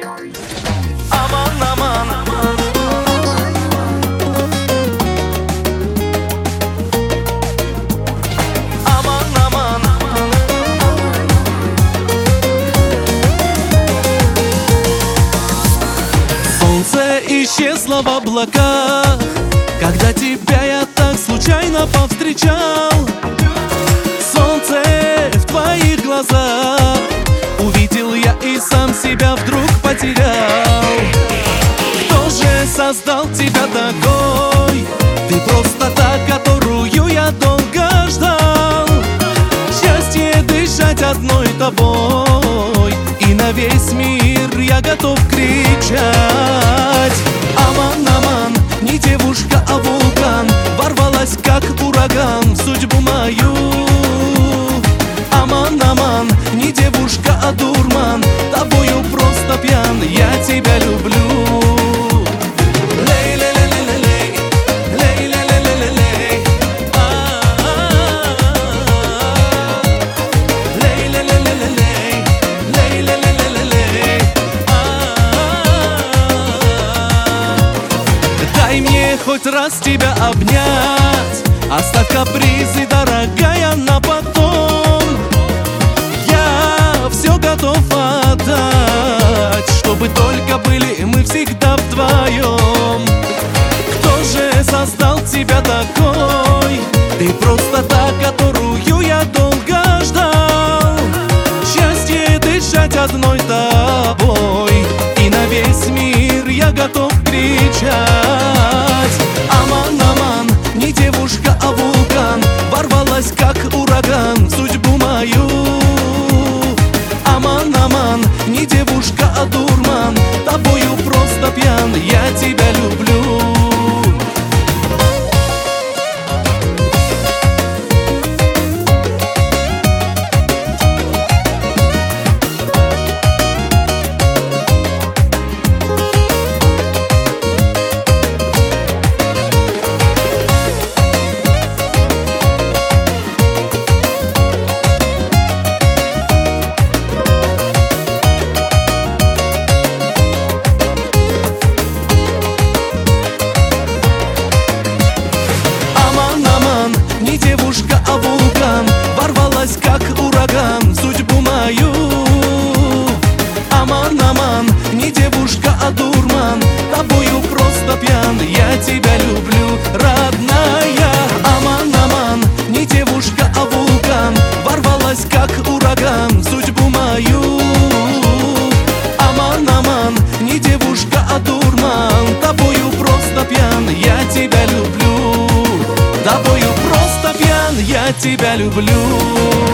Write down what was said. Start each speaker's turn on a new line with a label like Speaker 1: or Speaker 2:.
Speaker 1: Aman aman, aman aman. Солнце исчезло в облаках, когда тебя я так случайно повстречал. Солнце в твоих глазах увидел я и сам себя вдруг потерял. Кто же создал тебя такой? Ты просто та, которую я долго ждал. Счастье дышать одной тобой, и на весь мир я готов кричать. Аман, аман, не девушка, а вулкан, ворвалась как ураган в судьбу мою. Аман, аман, не девушка, а дурман, тобою просто пьян, я тебя люблю. Дай мне хоть раз тебя обнять, оставь капризы, дорогая, на потом. Я все готов отдать, чтобы только были мы всегда вдвоем. Кто же создал тебя такой? Ты просто та, которую я долго ждал. Счастье дышать одной тобой, и на весь мир я готов кричать. Аман, аман, не девушка, а вулкан, ворвалась как ураган в судьбу мою. Аман, аман, не девушка, а дурман, тобою просто пьян, я тебя люблю. Не девушка, а вулкан, ворвалась как ураган в судьбу мою. Аман, аман, не девушка, а дурман, тобою просто пьян, я тебя люблю, родная. Аман, аман, не девушка, а вулкан, ворвалась как ураган в судьбу мою. Аман, аман, не девушка, а дурман, тобою просто пьян, я тебя люблю. Тобою просто пьян, я тебя люблю.